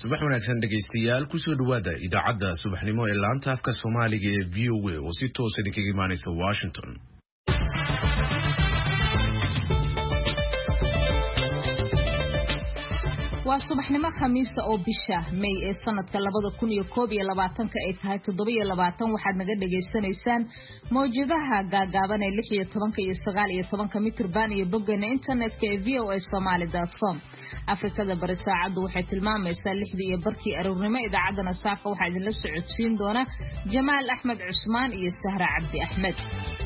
subax wanaagsan dhageystayaal ku soo dhawaada idaacadda subaxnimo ee laanta afka Soomaaliga ee VOA oo si toos ah idinkaga imaanaysa Washington. waa subaxnimo khamiis oo bisha May ee sanadka 2021 ay tahay 7 waxaad naga dhageysanaysaan mowjadaha gaagaaban ee 16 iyo 19 mitir baan iyo boggeena internetka ee voasomali.com. Afrikada bari saacadu waxay tilmaamaysaa 6:00 aroornimo. idaacadana saaka waxaa idinla socodsiin doona Jamaal Axmed Cusmaan iyo Sahra Cabdi Axmed.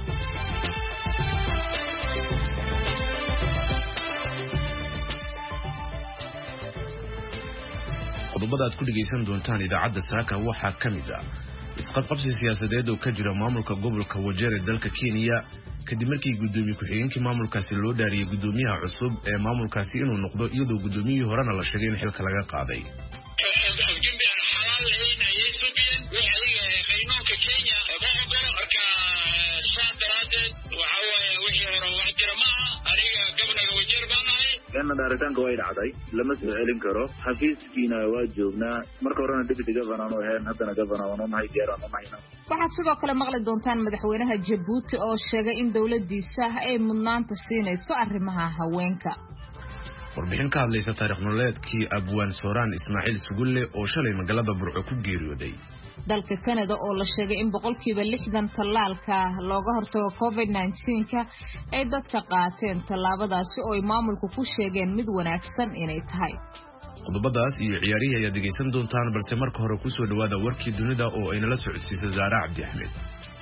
qodobada aad ku dhageysan doontaan idaacadda saaka waxaa kamid ah isqabqabsi siyaasadeed oo ka jira maamulka gobolka Wajir ee dalka Kenya kadib markii gudoomiye ku-xigeenkii maamulkaasi loo dhaariyay gudoomiyaha cusub ee maamulkaasi inuu noqdo iyadoo gudoomiyihii horena la sheegay in xilka laga qaaday. kana daaritaanka way dhacday lama soo celin karo xafiiskiina waa joognaa marka horena deputy governor oo ahayn haddana governor oo nahay diyaarad oo nahayna. waxaad sidoo kale maqli doontaan madaxweynaha Djibouti oo sheegay in dawladdiisa ay mudnaanta siinayso arrimaha haweenka. warbixin ka hadlaysa taariikh nololeedkii Abwaan Sooraan Ismaaciil Sugulle oo shalay magaalada Burco ku geeriyooday. dalka Canada oo la sheegay in 60% tallaalka looga hortago COVID-19 ay dadka qaateen tallaabadaasi oo ay maamulku ku sheegeen mid wanaagsan inay tahay. qodobadaas iyo ciyaarihi ayaa dhageysan doontaan balse marka hore ku soo dhawaada warkii dunida oo ay nala socodsiisay Zahra Cabdi Axmed.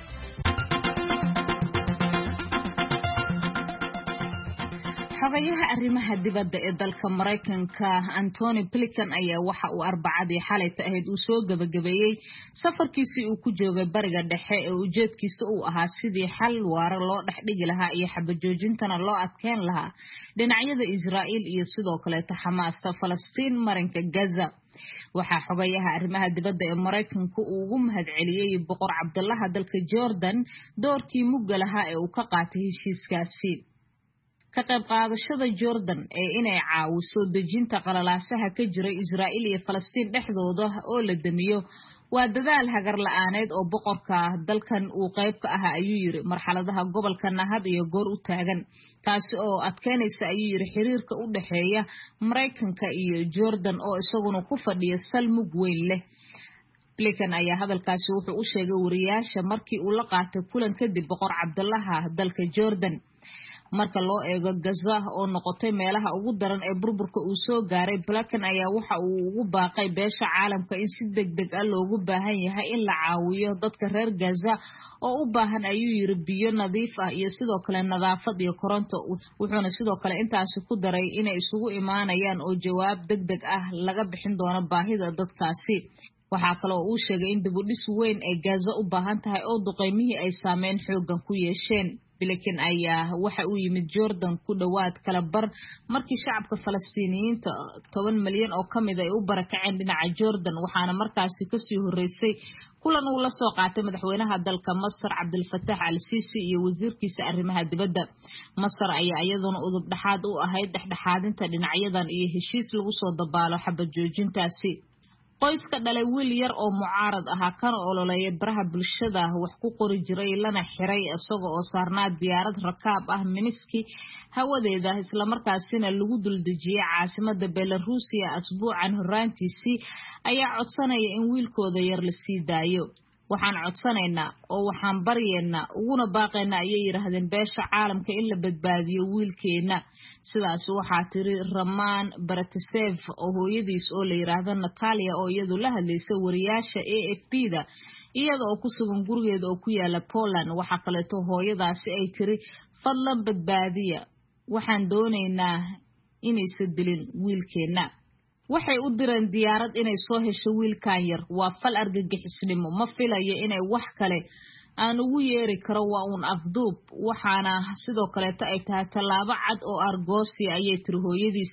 xogayaha arrimaha dibadda ee dalka Mareykanka Antony Blinken ayaa waxa uu Arbacadii xalay ahayd uu soo gabagabeeyay safarkiisii uu ku joogay bariga dhexe ee ujeedkiisa uu ahaa sidii xal waara loo dhaxdhigi lahaa iyo xabajoojintana loo adkeyn lahaa dhinacyada Israa'iil iyo sidoo kale Xamaas Falastiin marinka Gaza. waxaa xogayaha arrimaha dibadda ee Mareykanka uu ugu mahadceliyay boqor Cabdullah dalka Jordan doorkii mugga lahaa ee uu ka qaatay heshiiskaasi. ka qayb qaadashada Jordan ee inay caawiso dejinta qalalaasaha ka jira Israa'iil iyo Falastiin dhexdooda oo la damiyo waa dadaal hagar la'aaneed oo boqorka dalkan uu qayb ka ahaa ayuu yiri marxaladaha gobolka Nahad iyo goor u taagan taasi oo adkeynaysa ayuu yiri xiriirka u dhaxeeya Mareykanka iyo Jordan oo isaguna ku fadhiya salmug weyn leh. Blinken ayaa hadalkaasi wuxuu u sheegay wariyaasha markii uu la qaatay kulan kadib boqor Cabdullah dalka Jordan. marka loo eego Gaza oo noqotay meelaha ugu daran ee burburka uu soo gaaray, Blinken ayaa waxa uu ugu baaqay beesha caalamka in si degdeg ah loogu baahan yahay in la caawiyo dadka reer Gaza oo u baahan ayuu yiri biyo nadiif ah iyo sidoo kale nadaafad iyo koronto. wuxuuna sidoo kale intaasi ku daray inay isugu imaanayaan oo jawaab degdeg ah laga bixin doono baahida dadkaasi. waxaa kale oo uu sheegay in dib u dhis weyn ay Gaza u baahan tahay oo duqeymihii ay saameyn xoogan ku yeesheen. Blinken ayaa waxa uu yimid Jordan ku dhawaad kala bar markii shacabka Falastiiniyiinta 10 milyan oo kamid ay u barakaceen dhinaca Jordan waxaana markaasi ka sii horeysay kulan uu la soo qaatay madaxweynaha dalka Masar Abdel Fattah al-Sisi iyo wasiirkiisa arrimaha dibadda. Masar ayaa iyaduna udub dhaxaad u ahayd dhexdhexaadinta dhinacyadan iyo heshiis lagu soo dabaalo xabad joojintaasi. qoyska dhalay wiil yar oo mucaarad ahaa kana ololeeyay baraha bulshada wax ku qori jiray lana xiray isagoo oo saarnaa diyaarad rakaab ah Minski hawadeeda isla markaasina lagu duldejiyay caasimadda Belarusiya asbuucan horaantiisii ayaa codsanaya in wiilkooda yar la sii daayo. waxaan codsanaynaa oo waxaan baryeennaa uguna baaqaynaa ayay yiraahdeen beesha caalamka in la badbaadiyo wiilkeena. sidaas waxaa tiri Raman Baratasev oo hooyadiis oo la yiraahdo Natalia oo iyadu la hadlaysay wariyaasha AFP-da iyada oo ku sugan gurigeeda oo ku yaala Poland. waxa kale oo hooyadaasi ay tiri fadlan badbaadiya waxaan doonaynaa inaysan dilin wiilkeena. waxay u direen diyaarad inay soo hesho wiilkan yar waa fal argagixisnimo ma filayo inay wax kale aan ugu yeeri karo waa un afduub waxaana sidoo kale ay tahay tallaabo cad oo argoosi ayay tiri hooyadiis.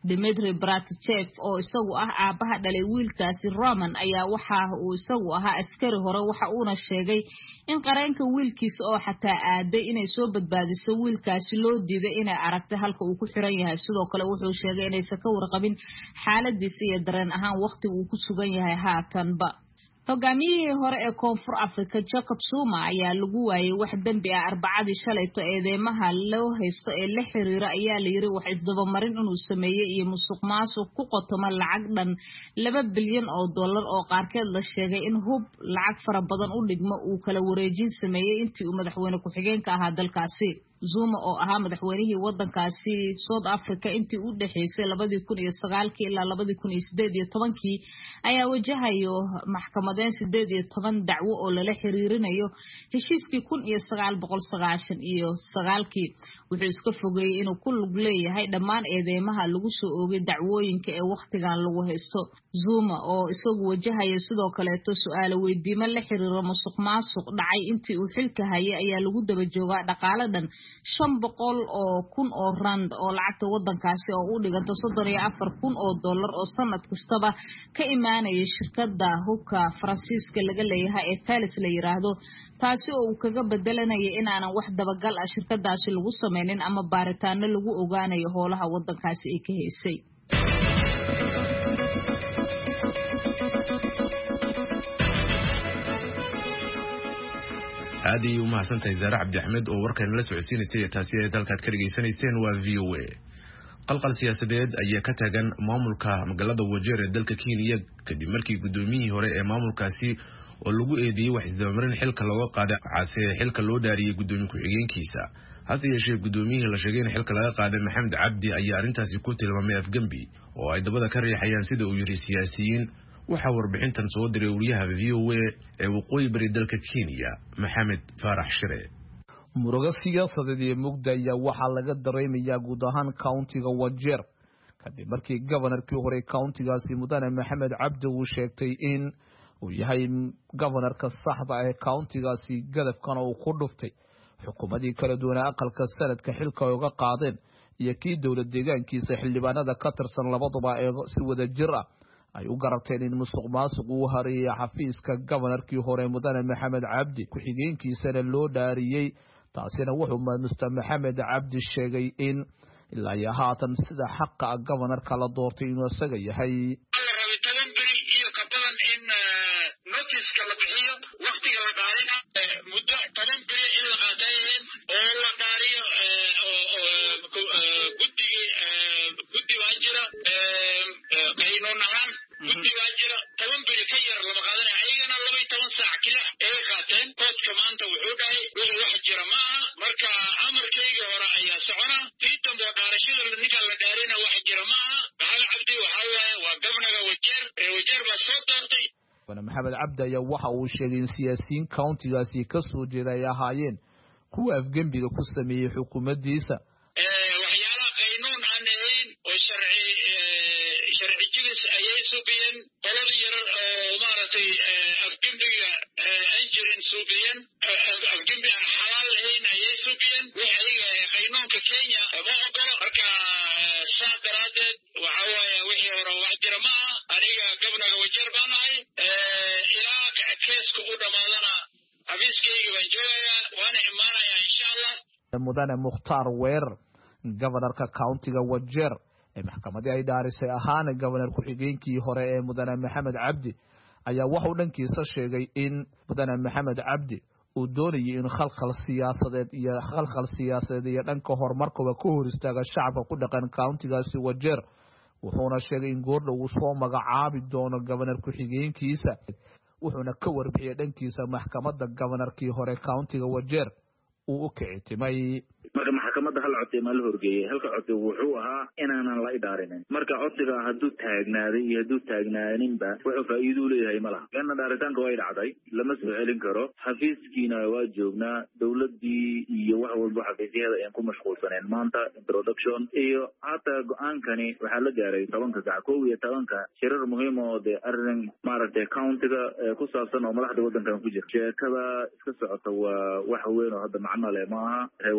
Dmitry Bratichev oo isagu ah aabaha dhalay wiilkaasi Roman ayaa waxa uu isagu ahaa askari hore waxa uuna sheegay in qareenka wiilkiisa oo xataa aaday inay soo badbaadiso wiilkaasi loo diiday inay aragto halka uu ku xiran yahay sidoo kale wuxuu sheegay inaysan ka warqabin xaaladiisa iyo dareen ahaan waqtiga uu ku sugan yahay haatanba hogaamiyihii hore ee Koonfur Afrika Jacob Zuma ayaa lagu waayay wax dambi ah Arbacadii shalayto eedeymaha loo haysto ee la xiriira ayaa la yiri wax isdabamarin inuu sameeyay iyo musuqmaasuq ku qotoma lacag dhan $2 bilyan oo qaarkeed la sheegay in hub lacag fara badan u dhigmo uu kala wareejin sameeyay intii uu madaxweyne ku xigeenka ahaa dalkaasi Zuma oo ahaa madaxweynihii wadankaasi South Africa intii u dhaxaysay 2009 ilaa 2018 ayaa wajahayo maxkamadeen 18 dacwo oo lala xiriirinayo heshiiskii 1999 wuxuu iska fogeeyay inuu ku lug leeyahay dhammaan eedeymaha lagu soo oogay dacwooyinka ee waqtigan lagu haysto Zuma oo isagu wajahaya sidoo kale su'aalo weydiimo la xiriira musuqmaasuq dhacay intii uu xilka hayay ayaa lagu daba joogaa dhaqaale dhan 500,000 oo rand oo lacagta wadankaasi oo u dhiganta $34,000 oo sanad kastaba ka imaanaya shirkadda hubka Faransiiska laga leeyahay ee Thales la yiraahdo taasi oo uu kaga bedelanaya in aanan wax dabagal ah shirkadaasi lagu sameynin ama baaritaano lagu ogaanayo howlaha wadankaasi ay ka haysay aad iyo mahadsantahay Zara Cabdi Axmed oo warkan la socodsiinayay taasi ee dalka ka dhageysanayseen waa VOA qalqal siyaasadeed ayaa ka tagan maamulka magaalada Wajeer ee dalka Kenya kadib markii gudoomiyihii hore ee maamulkaasi oo lagu eedeeyay wax isdabamarin xilka looga qaaday caase xilka loo dhaariyay gudoomiye ku xigeenkiisa hase yeeshee gudoomiyihii la sheegay in xilka laga qaaday Maxamed Cabdi ayaa arintaasi ku tilmaamay afgambi oo ay dabada ka riixayaan sida uu yiri siyaasiyiin waxa warbixintan soo diray wariyaha VOA ee waqooyi bari dalka Kenya Maxamed Farax Shire muruga siyaasadeed ee mugda ayaa waxa laga dareemayaa guud ahaan countiga Wajeer kadib markii governorkii hore countigaasi mudane Maxamed Cabdi uu sheegtay in uu yahay governorka saxda ah ee countigaasi gadafkan uu ku dhuftay xukuumadii kala duwan aqalka sanadka xilka uga qaadeen iyo kii dawlad deegaankiisa xildhibaanada ka tirsan labaduba ee si wada jir ah ay u garabteen in musuqmaasuq uu hareeyay xafiiska governorkii hore mudane Maxamed Cabdi ku xigeenkiisana loo dhaariyay taasina wuxuu Mr. Maxamed Cabdi sheegay in ilaa haatan sida xaqa governorka la doortay inuu isaga yahay Maxamed Cabdi ayaa waxa uu sheegay in siyaasiyiin countigaasi ka soo jeeday ay ahaayeen kuwa afgambiga ku sameeyay xukuumaddiisa waxyaalaha qaynuun aan ahayn oo sharci jibis ayay suubiyeen qolada yar oo maaragtay afgambiga aan jirin suubiyeen afgambi aan xalaal ahayn ayay suubiyeen waxa qaynuunka Kenya ma ogolo marka saa daraadeed waxa waaye wixii hore wax jira ma aha aniga gobnaga Wajeer baan ahay ilaa keeska u dhamaadana xafiiskayga baan joogayaa waana imaanayaa insha Allah mudane Mukhtaar Weer governorka countiga Wajeer ee maxkamadii ay dhaarisay ahaan governor ku xigeenkii hore ee mudane Maxamed Cabdi ayaa waxa uu dhankiisa sheegay in mudane Maxamed Cabdi uu doonayay in khalkhal siyaasadeed iyo dhanka horumarkooda ku hor istaaga shacabka ku dhaqan countigaasi Wajeer wuxuuna sheegay in goordha uu soo magacaabi doono governor ku xigeenkiisa wuxuuna ka warbixiyay dhankiisa maxkamadda governorkii hore countiga Wajeer uu u kicitimay marka maxkamadda hal codsi ma la horgeeyay halka codsi wuxuu ahaa inaanan la idaarinin marka codsiga hadduu taagnaaday iyo hadduu taagnaaninba wuxuu faa'iido u leeyahay ma laha leanna dhaaritaanka way dhacday lama soo celin karo xafiiskiina waa joognaa dowladdii iyo wax walba xafiisyada ayaan ku mashquulsaneen maanta introduction iyo hataa go-aankani waxaa la gaaray 11 shirar muhiim oo dee arrin maaragtay countiga ku saabsan oo madaxda waddankan ku jira sheekada iska socota waa wax weyn oo hadda macno leh maaha reer Wajeer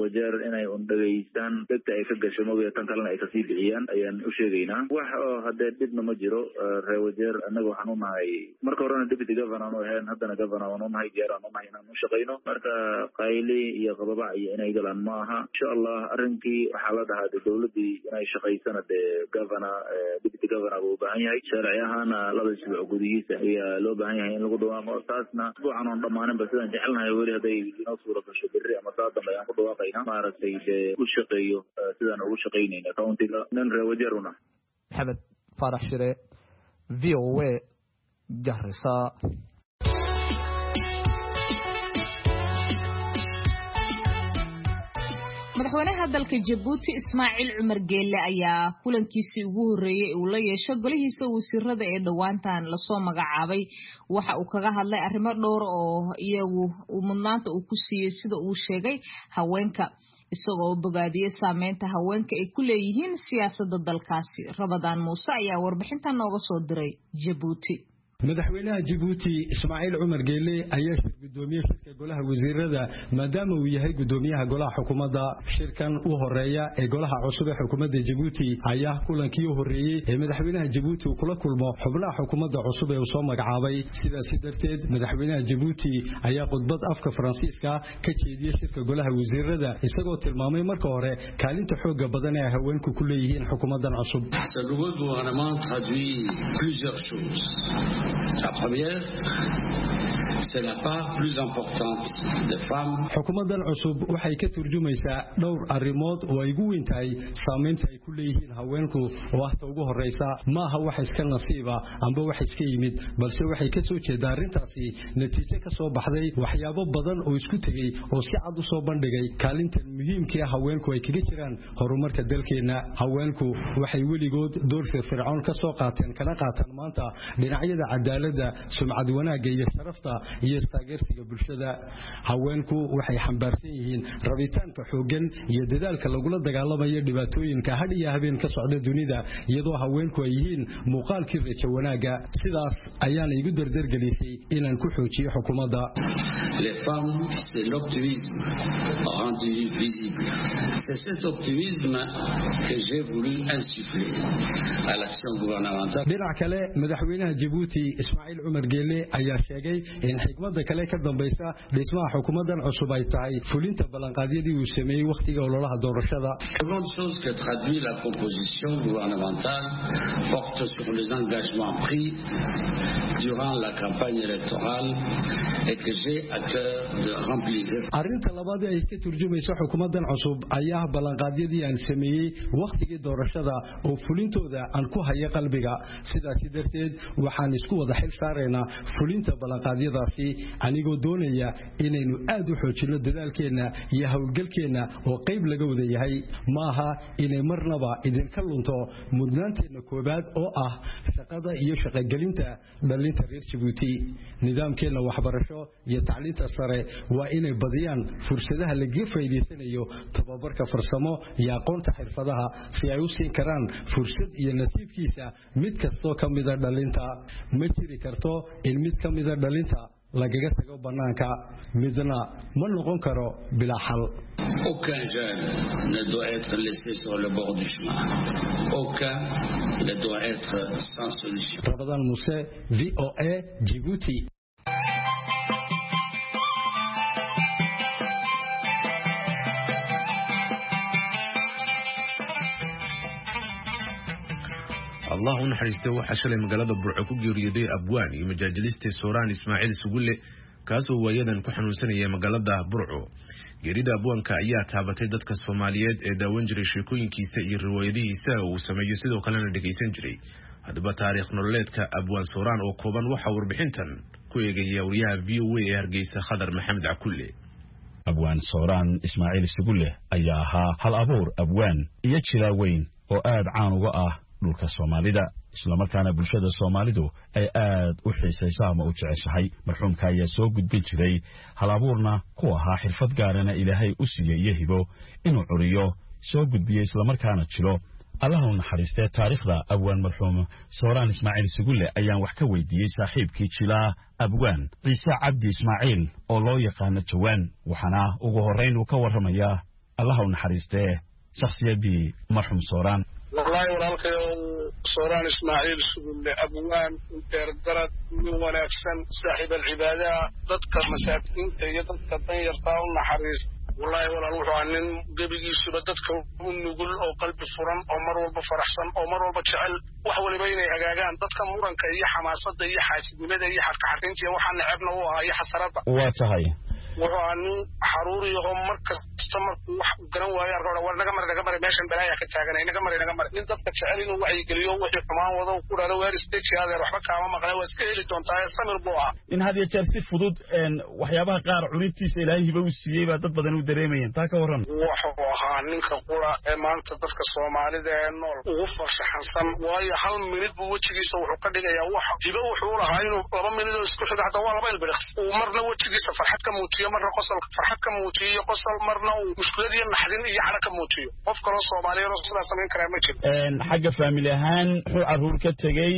inay dhageystaan dadka ay ka gasho mooyee tan kalena ay kasii bixiyaan ayaan u sheegaynaa wax oo hadee dhibna ma jiro reer Wajeer anaga waxaan u nahay marka horena deputy governor oo ahayn haddana governor oo nahay diyaaraan u nahay inaan u shaqeyno marka qayli iyo qababac iyo inay galaan ma aha insha Allah arrinkii waxaa la dhahaa dawladii inay shaqeysana governor deputy governor uu baahan yahay sharciyahana laba isbuuc gudihiisa ayaa loo baahan yahay in lagu dhawaaqo taasna waxaan oo dhamaanin ba sidaan jecelnahay weli haday inoo suura gasho berri ama saa dambe ayaan ku dhawaaqaynaa maaragtay u shaqeeyo sidaan ugu shaqeynayna countiga nin reer Wajeer una Maxamed Farax Shire VOA Garissa madaxweynaha dalka Djibouti Ismaaciil Cumar Geelle ayaa kulankiisii ugu horeeyay uu la yeeshay golihiisa wasiirada ee dhawaantan la soo magacaabay waxa uu kaga hadlay arrimo dhowr oo iyagu mudnaanta uu ku siiyay sida uu sheegay haweenka isagoo bogaadiyay saameynta haweenka ay ku leeyihiin siyaasadda dalkaasi Rabadaan Muuse ayaa warbixintan nooga soo diray Djibouti madaxweynaha Djibouti Ismaaciil Cumar Geelle ayaa gudoomiye shirka golaha wasiirada maadaama uu yahay gudoomiyaha golaha xukuumadda shirkan u horeeya ee golaha cusub ee xukuumadda Djibouti ayaa kulankii u horeeyay ee madaxweynaha Djibouti uu kula kulmo xubnaha xukuumadda cusub ee uu soo magacaabay sidaas darteed madaxweynaha Djibouti ayaa khudbad afka Faransiiska ka jeediyay shirka golaha wasiirada isagoo tilmaamay marka hore kaalinta xooga badan ee haweenku ku leeyihiin xukuumaddan cusub La première, c'est la part plus importante des femmes. xukuumaddan cusub waxay ka turjumaysaa dhowr arrimood oo ay ugu weyn tahay saameynta ay ku leeyihiin haweenku oo ahta ugu horeysa maaha wax iska nasiiba amba wax iska yimid balse waxay ka soo jeedaa arrintaasi natiijo ka soo baxday waxyaabo badan oo isku tegay oo si cad u soo bandhigay kaalintan muhiimka ah haweenku ay kaga jiraan horumarka dalkeena haweenku waxay weligood door firfircoon ka soo qaateen kana qaataan maanta dhinacyada cadaaladda sumcad wanaagga iyo sharafta iyo taageersiga bulshada haweenku waxay xambaarsan yihiin rabitaanka xoogan iyo dadaalka lagula dagaalamayo dhibaatooyinka had iyo habeen ka socda dunida iyadoo haweenku ay yihiin muuqaalkii rajo wanaaga sidaas ayaana igu dardargelisay inaan ku xoojiyo xukuumadda Les femmes, c'est l'optimisme rendu visible. C'est cet optimisme que j'ai voulu insuffler à l'action gouvernementale. dhinac kale madaxweynaha Djibouti Ismaaciil Cumar Geelle ayaa sheegay in xigmadda kale ka dambaysa dhismaha xukuumaddan cusub ay tahay fulinta ballanqaadyadii uu sameeyay waqtiga ololaha doorashada. La grande chose que traduit la composition gouvernementale porte sur les engagements pris durant la campagne électorale et que j'ai à cœur de remplir. arrinta labaad ay ka turjumayso xukuumaddan cusub ayaa ballanqaadyadii aan sameeyay waqtigii doorashada oo fulintooda aan ku hayo qalbiga sidaas darteed waxaan isku wada xil saareynaa fulinta ballanqaadyadaasi anigoo doonaya inaynu aad u xoojino dadaalkeena iyo hawlgalkeena oo qayb laga wada yahay maaha inay marnaba idinka lunto mudnaanteena koobaad oo ah shaqada iyo shaqagelinta dhalinta reer Djibouti nidaamkeena waxbarasho iyo tacliinta sare waa inay badiyaan fursadaha laga faa'iideysanayo tababarka farsamo iyo aqoonta xirfadaha si ay u siin karaan fursad iyo nasiibkiisa mid kastoo ka mid ah dhalinta ma jiri karto in mid ka mid ah dhalinta lagaga tago banaanka midna ma noqon karo bilaa xal. Aucun jeune ne doit être laissé sur le bord du chemin. Aucun ne doit être sans solution. Rabadaan Muuse, VOA, Djibouti. allah u naxariistay waxaa shalay magaalada Burco ku geeriyooday abwaan iyo majaajiliste Sooraan Ismaaciil Sugulle kaasoo waayadan ku xanuunsanaya magaalada Burco geerida abwaanka ayaa taabatay dadka Soomaaliyeed ee daawan jiray sheekooyinkiisa iyo riwaayadihiisa uu sameeyo sidoo kalena dhageysan jiray hadaba taariikh nololeedka abwaan Sooraan oo kooban waxa warbixintan ku eegaya wariyaha VOA ee Hargeysa Khadar Maxamed Cakulle abwaan Sooraan Ismaaciil Sugulle ayaa ahaa hal abuur abwaan iyo jilaa weyn oo aad caan uga ah dhulka Soomaalida isla markaana bulshada Soomaalidu ay aad u xiisaysaa ama u jeceshahay marxuumka ayaa soo gudbin jiray hal abuurna ku ahaa xirfad gaarana Ilaahay u siiyay iyo hibo inuu curiyo soo gudbiyo isla markaana jiro Allahu naxariistay taariikhda abwaan marxuum Sooraan Ismaaciil Sugulle ayaan wax ka weydiiyay saaxiibkii jilaa abwaan Ciise Cabdi Ismaaciil oo loo yaqaan Jawaan waxana ugu horeyn uu ka warramayaa allaha u naxariistee shakhsiyaddii marxuum sooraan. والله walaalkay sooraan ismaaciil sugulle abwaan gargarad min wanaagsan saaxiib alcibaada dadka masaakiinta iyo dadka danyarta u naxariis والله walaal wuxuu ahaa nin gebigiisuba dadka u nugul oo qalbi furan oo mar walba faraxsan oo mar walba jecel wax waliba inay hagaagaan dadka muranka iyo xamaasadda iyo xaasidnimada iyo xarkaxarinta iyo waxa necebna u ah iyo xasarada waa tahay wuxuu ahaa nin xaruuriyaho markasta markuu wax garan waayo arko war naga mari meeshan balaaya ka taagan naga mari nin dadka jecel inuu wacyigeliyo wixii xumaan wado ku dhalo weer stage adeer waxba kaama maqlay waa iska heli doontaa samir buu ah in had iyo jeer si fudud waxyaabaha qaar curintiisa ilaahay hiba u siiyey baa dad badan u dareemayeen taa ka warran wuxuu ahaa ninka qura ee maanta dadka Soomaalida ee nool ugu farshaxansan waayo hal minid buu wajigiisa wuxuu ka dhigayaa wax jiba wuxuu lahaa inuu 2 minid oo isku xiga hada waa 2 ilbiriq uu marna wajigiisa farxad ka muujiyo marna qosol farxad ka muujiyo qosol marna uu mushkilad iyo naxdin iyo cala ka muujiyo qof kale Soomaaliyeed oo sidaas sameyn kara ma jiro xagga family ahaan wuxuu caruur ka tagay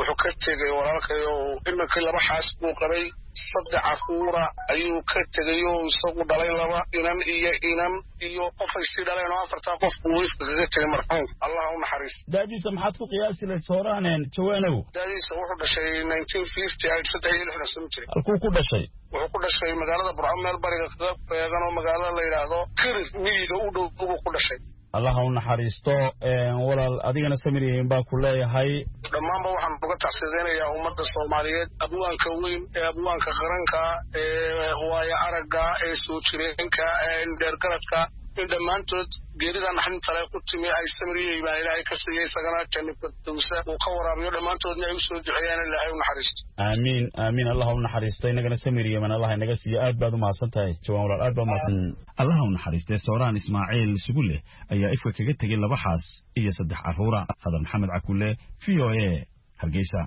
walaalkay oo iminka 2 xaas buu qabay 3 caruura ayuu ka tagay oo isagu dhalay 2 inan iyo qof ay si dhaleen oo 4 qof uu iskaga tagay marxuum Allah u naxariisto daadiisa maxaad ku qiyaasi lahayd Sooraan jawaanow daadiisa wuxuu dhashay 1950 ay 3 sano jiray halkuu ku dhashay wuxuu ku dhashay magaalada Burco meel bariga kaga beegan oo magaalada la yiraahdo Kirir miyiga u dhow buu ku dhashay Allah u naxariisto walaal adigana samiriyeen baa ku leeyahay dhamaanba waxaan uga taxsiidenayaa ummadda Soomaaliyeed abwaanka weyn ee abwaanka qaranka ee waayo aragga ee soo jireenka ee dheergaradka in dhamaantood geerida naxdinta leh ku timi ay samiriyeen baa Ilaahay ka siiyay sagana jannada dawsa oo ka waraabiyo dhamaantoodna ay u soo duceeyaan Ilaahay u naxariisto amiin Allah u naxariisto inagana samiriyeen Allah inaga siiyo aad baad u mahadsantahay jawaan walaal aad baad mahadsan Allah u naxariistay Sooraan Ismaaciil Sugulle ayaa ifka kaga tagay 2 xaas iyo 3 caruura Xadan Maxamed Cakulle VOA Hargeysa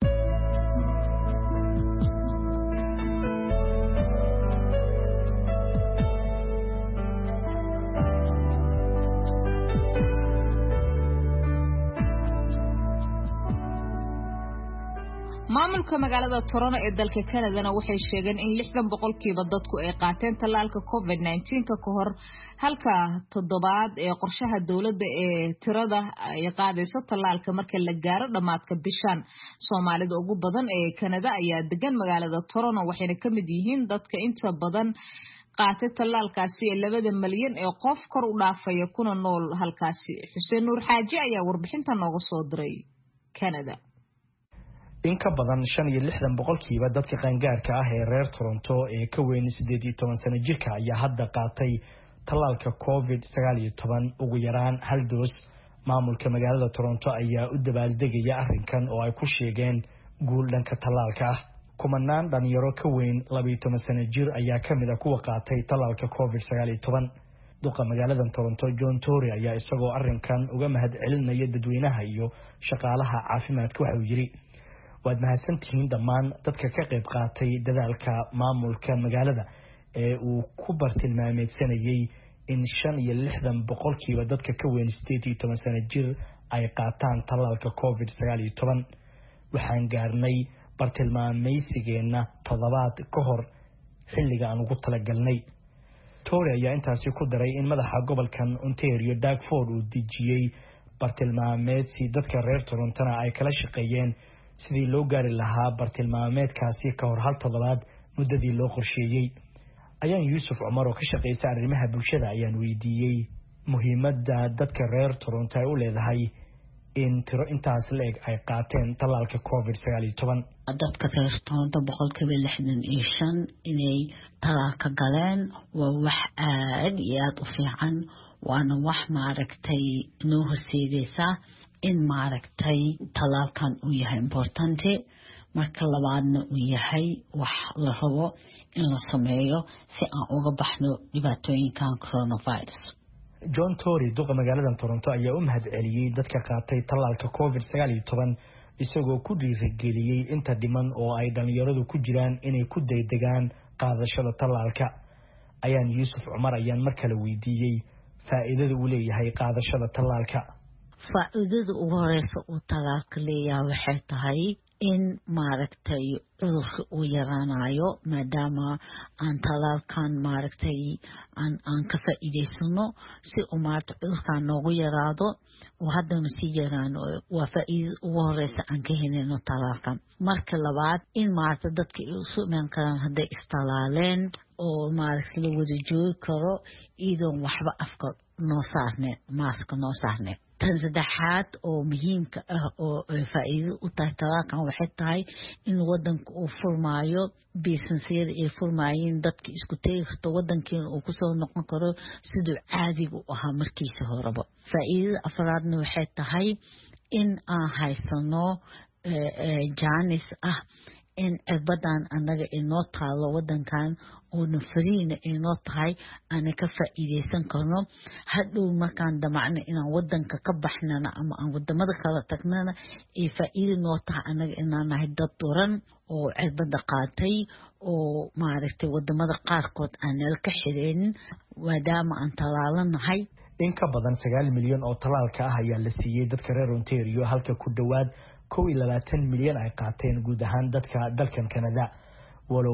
maamulka magaalada Toronto ee dalka Canada waxay sheegeen in 60% dadku ay qaateen tallaalka COVID-19 ka hor halka 7 ee qorshaha dawladda ee tirada ay qaadayso tallaalka marka la gaaro dhamaadka bishan Soomaalida ugu badan ee Canada ayaa degan magaalada Toronto waxayna kamid yihiin dadka inta badan qaatay tallaalkaasi 2 milyan ee qof kor u dhaafaya kuna nool halkaasi Xuseen Nuur Xaaji ayaa warbixinta nooga soo diray Canada in ka badan 65% dadka qaangaarka ah ee reer Toronto ee ka weyn 18 sano jirka ayaa hadda qaatay tallaalka COVID-19 ugu yaraan hal doos maamulka magaalada Toronto ayaa u dabaaldegaya arrinkan oo ay ku sheegeen guul dhanka tallaalka ah kumanaan dhalinyaro ka weyn 12 sano jir ayaa kamid ah kuwa qaatay tallaalka COVID-19 duqa magaalada Toronto John Tory ayaa isagoo arrinkan uga mahad celinaya dadweynaha iyo shaqaalaha caafimaadka waxa uu yiri waad mahadsantihiin dhammaan dadka ka qayb qaatay dadaalka maamulka magaalada ee uu ku bartilmaameedsanayay in 65% dadka ka weyn 18 sano jir ay qaataan tallaalka COVID-19 waxaan gaarnay bartilmaameedsigeena toddobaad ka hor xilliga aan ugu talagalnay Tory ayaa intaasi ku daray in madaxa gobolkan Ontario Doug Ford uu dejiyay bartilmaameedsi dadka reer Toronto ay kala shaqeeyeen sidii loo gaari lahaa bartilmaameedkaasi ka hor hal toddobaad muddadii loo qorsheeyay ayaan Yuusuf Cumar oo ka shaqeeyay arrimaha bulshada ayaan weydiiyay muhiimadda dadka reer Toronto ay u leedahay in tiro intaas leeg ay qaateen tallaalka COVID-19 dadka reer Toronto 65% inay tallaalka galeen waa wax aad iyo aad u fiican waana wax maaragtay noo horseedaysa in maaragtay tallaalkan uu yahay importante marka labaadna uu yahay wax la rabo in la sameeyo si aan uga baxno dhibaatooyinkan coronavirus John Tory duqa magaalada Toronto ayaa u mahad celiyay dadka qaatay tallaalka COVID-19 isagoo ku dhiirigeliyay inta dhiman oo ay dhalinyaradu ku jiraan inay ku daydegaan qaadashada tallaalka ayaan Yuusuf Cumar ayaan mar kale weydiiyay faa'iidada uu leeyahay qaadashada tallaalka faa'iidada ugu horeysa uu tallaalka leeyahay waxay tahay in maaragtay cudurka uu yaraanayo maadaama aan talaalkan maaragtay aan ka faa'iidaysano si uu maaragtay cudurkan noogu yaraado oo haddana sii yaraano waa faa'iido ugu horeysa aan ka helino talaalkan. marka labaad in maaragtay dadka ay isu imaan karaan hadday istalaaleen oo maaragtay la wada joogi karo iyadoon waxba afka noo saarneen maaska noo saarneen. tan saddexaad oo muhiimka ah oo faa'iido u tahay talaalkan waxay tahay in wadanka uu furmaayo businessyada ay furmaayeen dadka isku tegi karto wadankeena uu kusoo noqon karo siduu caadiga u ahaa markiisa horeba. faa'iidada afraadna waxay tahay in aan haysano jaanis ah in cirbadan annaga inoo taalo wadankan oona fariina inoo tahay aana ka faa'iidaysan karno. hadhow markaan damacno inaan wadanka ka baxnana ama aan wadamada kala tagnana ay faa'iido noo tahay annaga inaan nahay dad duran oo cirbada qaatay oo maaragtay wadamada qaarkood aan nala ka xireenin maadaama aan talaalanahay. in ka badan 9 milyan oo talaalka ah ayaa la siiyey dadka reer Ontario halka ku dhawaad 21 milyan ay qaateen guud ahaan dadka dalkan Canada walow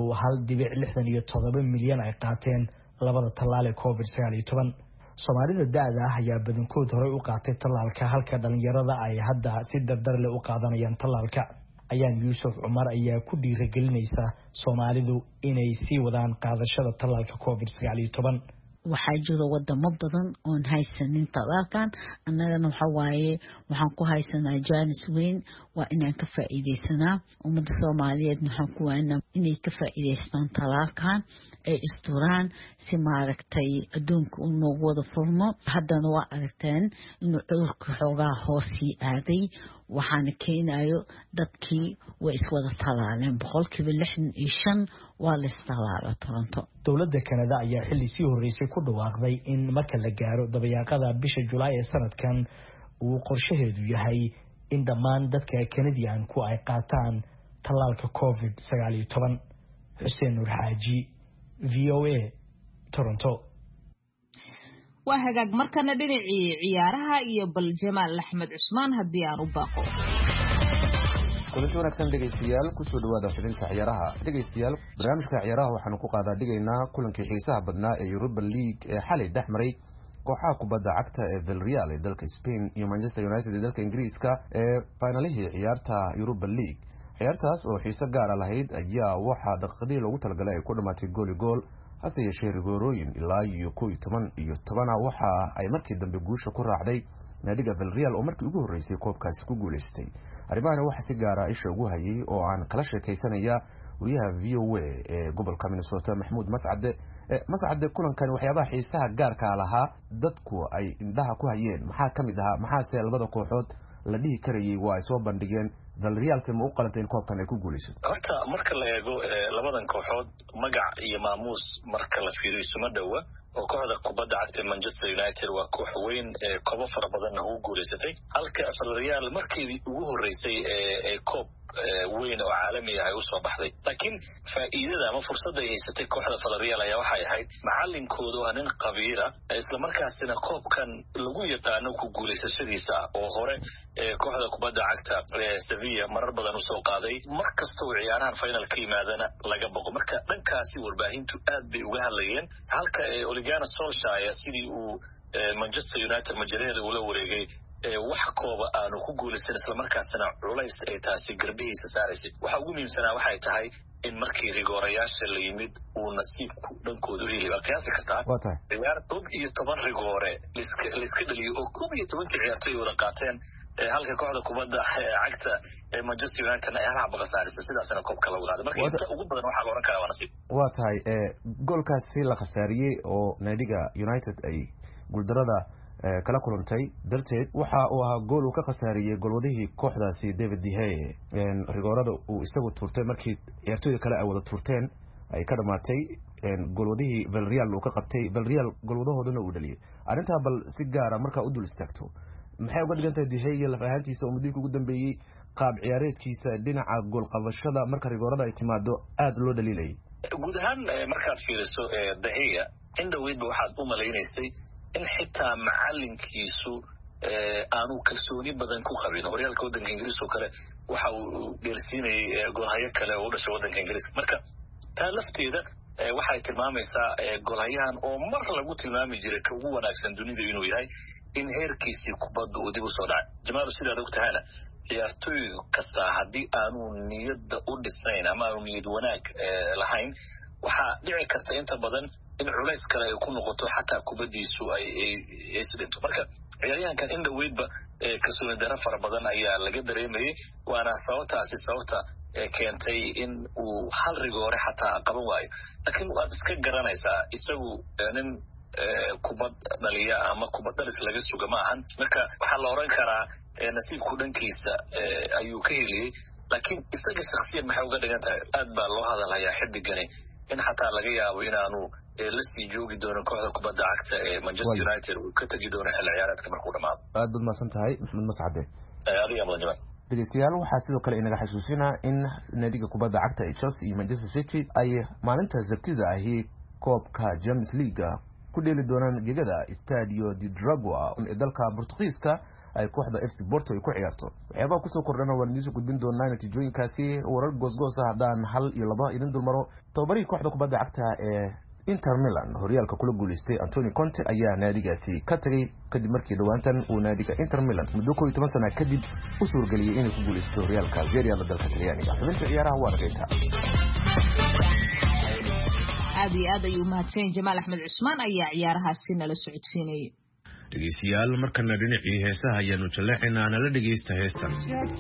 1.67 milyan ay qaateen labada talaal ee COVID-19. Soomaalida da'da ah ayaa badankood hore u qaatay talaalka halka dhalinyarada ay hadda si dardar leh u qaadanayaan talaalka. ayaan Yuusuf Cumar ayaa ku dhiirigelinaysa Soomaalidu inay sii wadaan qaadashada talaalka COVID-19. waxaa jiro wadamo badan oon haysanin talaalkan annagana waxaan ku haysanaa jaanis weyn waa inaan ka faa'iidaysanaa ummadda Soomaaliyeed waxaan ku waanaa inay ka faa'iidaystaan talaalkan ay isturaan si maaragtay adduunka uu noogu wada furmo. haddana waa aragteen inuu cudurka xoogaa hoos sii aaday waxaana keenayo dadkii way iswada talaaleen 65% waa la istalaalo Toronto. dowladda Canada ayaa xilli sii horeysay ku dhawaaqday in marka la gaaro dabayaaqada bisha July ee sanadkan uu qorshaheedu yahay in dhammaan dadka Canadian-ku ay qaataan talaalka COVID-19. Xuseen Nur Xaaji, VOA, Toronto. waa hagaag markana dhinacii ciyaaraha iyo bal Jamaal Axmed Cusmaan haddii aan u baaqo. kulanti wanaagsan dhegaystayaal kusoo dhawaada xubinta ciyaaraha. dhegaystayaal barnaamijka ciyaaraha waxaanu ku qaadaa dhigaynaa kulankii xiisaha badnaa ee Europa League ee xalay dhexmaray kooxaha kubadda cagta ee Villarreal ee dalka Spain iyo Manchester United ee dalka Ingiriiska ee finalihii ciyaarta Europa League. ciyaartaas oo xiiso gaar ah lahayd ayaa waxaa daqiiqadii loogu talagalay ay ku dhamaatay gool hase yeeshee rigoorooyin ilaa iyo 11 waxa ay markii dambe guusha ku raacday naadiga Villarreal oo markii ugu horeysay koobkaasi ku guuleystay. arrimahan waxa si gaar ah isha ugu hayay oo aan kala sheekaysanaya wariyaha VOA ee gobolka Minnesota Maxamuud Mascade. kulankan waxyaabaha xiisaha gaarka lahaa dadku ay indhaha ku hayeen maxaa kamid ahaa maxaase labada kooxood la dhihi karayay waa ay soo bandhigeen Villarreal ma u qalantay in koobkan ay ku guuleysato. horta marka la eego labadan kooxood magac iyo maamuus marka la fiiriyo suma dhawa oo kooxda kubadda cagta Manchester United waa koox weyn koobo fara badan oo guuleysatay halka Villarreal markii ugu horeysay ee koob weyn oo caalami ah ay u soo baxday. laakiin faa'iidada ama fursadda ay haysatay kooxda Villarreal ayaa waxay ahayd macallinkoodu waa nin qabiira isla markaasina koobkan lagu yaqaano ku guuleysashadiisa oo hore kooxda kubadda cagta Sevilla marar badan u soo qaaday markasta oo ciyaarahan final ka yimaadana laga boqo. marka dhankaasi warbaahintu aad bay uga hadlayeen halka Ole Gunnar Solskjaer sidii uu Manchester United majareeda ula wareegay wax kooba aanu ku guuleysan isla markaasina culays ay taasi garbihiisa saaraysay. waxa ugu muhiimsanaa waxay tahay in markii rigoorayaasha la yimid uu nasiibku dhankooda u helay. qiyaasi kartaa ciyaar 10 rigoore liska dhaliyo oo 11 ciyaartoy wada qaateen halka kooxda kubadda cagta Manchester United ay hal xabqa saaraysa sidaasna koobka lagu qaaday. marka inta ugu badan waxa la oran karaa waa nasiib. waa tahay goolkaasi la khasaariyay oo naadiga United ay guuldarada kala kulantay darteed waxa uu ahaa gool uu ka khasaariyay golwadihii kooxdaasi David De Gea rigoorada uu isagu turtay markii ciyaartoyda kale ay wada turteen ay ka dhamaatay golwadihii Villarreal uu ka qabtay Villarreal golwadahoodana uu dhaliyay. arrinta bal si gaar ah marka u dul istaagto maxay uga dhigan tahay De Gea laf ahaantiisa oo muddo ugu dambeeyay qaab ciyaareedkiisa dhinaca gool qabashada marka rigoorada ay timaado aad loo dhaliilay. guud ahaan markaad fiiriso De Gea in dhaweydba waxaad u maleynaysay in xitaa macalinkiisu aanu kalsooni badan ku qabin horyaalka waddanka ingiriiska oo kale waxa uu dheersiinayay goolhayo kale oo u dhashay waddanka ingiriiska marka taa lafteeda waxay tilmaamaysaa goolhayahan oo mar lagu tilmaami jiray ka ugu wanaagsan dunida inuu yahay in heerkiisii kubadda uu dib u soo dhacay Jamaal sidaad og tahayna ciyaartoy kasta haddii aanu niyadda u dhisayn ama aanu niyad wanaag lahayn waxaa dhici karta inta badan in culays kale ay ku noqoto xataa kubaddiisu ay isdhinto marka ciyaaryahankan in dhaweydba kalsooni darro fara badan ayaa laga dareemayay waana sababta keentay in uu hal rigoore xataa qaban waayo laakiin waad iska garanaysaa isagu nin kubad dhaliya ama kubad dhalis laga suga ma ahan marka waxaa la oran karaa nasiibku dhankiisa ayuu ka heliyey laakiin isaga shakhsiyan maxay uga dhigan tahay aad baa loo hadalhayaa xidigani in xataa laga yaabo inaanu la sii joogi doono kooxda kubadda cagta ee Manchester United uu ka tagi doono xilli ciyaareedka markuu dhamaado aad baad mahadsan tahay Maxamed Mascade adiga mudan jamaa dhegeystayaal waxaa sidoo kale inaga xasuusinaa in naadiga kubadda cagta ee Chelsea iyo Manchester City ay maalinta Sabtida ahi koobka Champions League ku dheeli doonaan gegada Stadio de Dragao ee dalka Portugiiska ay kooxda FC Porto ay ku ciyaarto waxyaabo ku soo kordhana waan idin soo gudbin doonaa natiijooyinkaasi warar goosgoos ah hadaan hal iyo laba idin dulmaro tababarihii kooxda kubadda cagta ee Inter Milan horyaalka kula guuleystay Antonio Conte ayaa naadigaasi ka tagay kadib markii dhawaantan uu naadiga Inter Milan muddo 12 sano kadib u suurgeliyay inay ku guuleysto horyaalka Serie A dalka Talyaaniga xubinta ciyaaraha waa dhageyta aad ayuu mahadsan Jamaal Axmed Cusmaan ayaa ciyaarahaasi nala socodsiinayay dhegeystayaal markana dhinacii heesaha ayaanu jaleecinaa nala dhegeysta heestan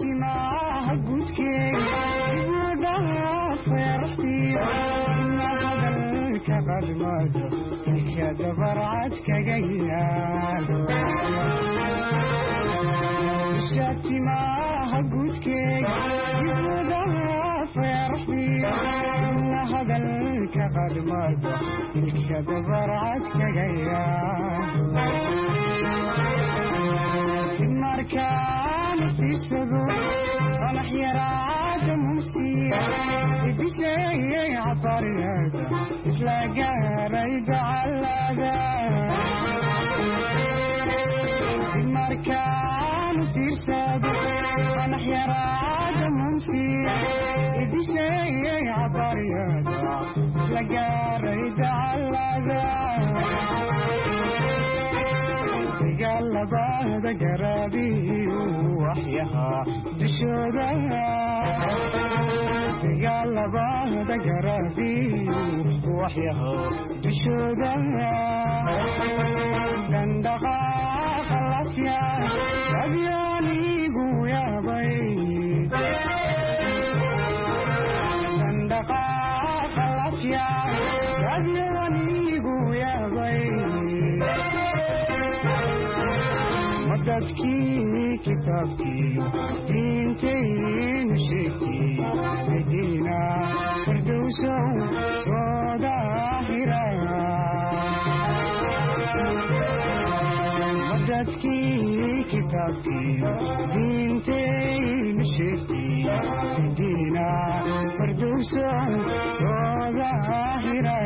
markaan fiirsado qanax yaraada mumsiya ibisheeyay cabariyada isla gaaray dacalada markaan fiirsado qanax yaraada mumsiya ibisheeyay cabariyada isla gaaray dacalada galabada garabiyo waxyaha dushooda galabada garabiyo waxyaha dushooda dandaqaaqa lafya abyanigu yaabay dandaqaaqa lafya abyanigu yaabay dadkii kitaabkiiyo diintaynu sheegtay madiina firdowsow soo daahira dadkii kitaabkiiyo diintaynu sheegtay madiina firdowsow soo daahira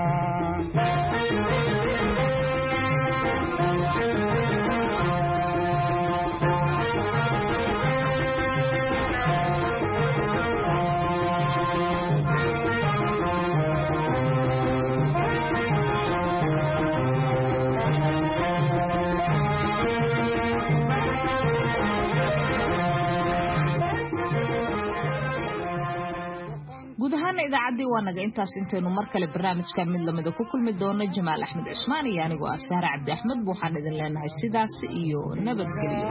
idaacadii waa naga intaas intaynu mar kale barnaamijka mid lamida ku kulmi doono Jamaal Axmed Cusmaan iyo anigoo Saara Cabdi Axmed waxaan idin leenahay sidaas iyo nabadgelyo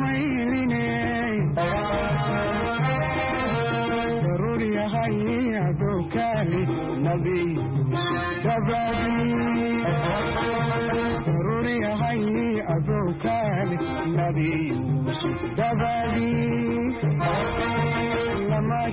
daruri yahay أدوكالي نبي دبادي ضروري هاي أدوكالي نبي دبادي لما